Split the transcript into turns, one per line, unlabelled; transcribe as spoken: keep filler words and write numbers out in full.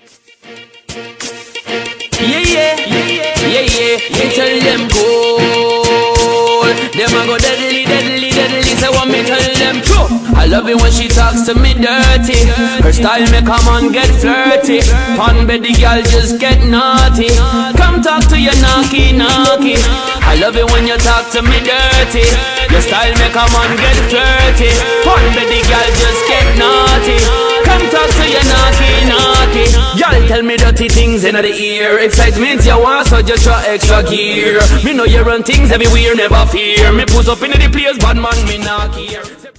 Yeah, yeah, yeah, yeah, yeah. Me tell them cool. Them a go deadly, deadly, deadly. So what me tell them true. I love it when she talks to me dirty. Her style make a man get flirty. Pon bed the girl just get naughty. Come talk to your knocky, knocky. I love it when you talk to me dirty. Your style make a man get flirty. Pon bed the girl just get naughty. Come talk to your knocky, knocky. Y'all tell me dirty things in the ear. Excitement you want, so just try extra gear. Me know you run things everywhere, never fear. Me push up in the place, bad man, me not care.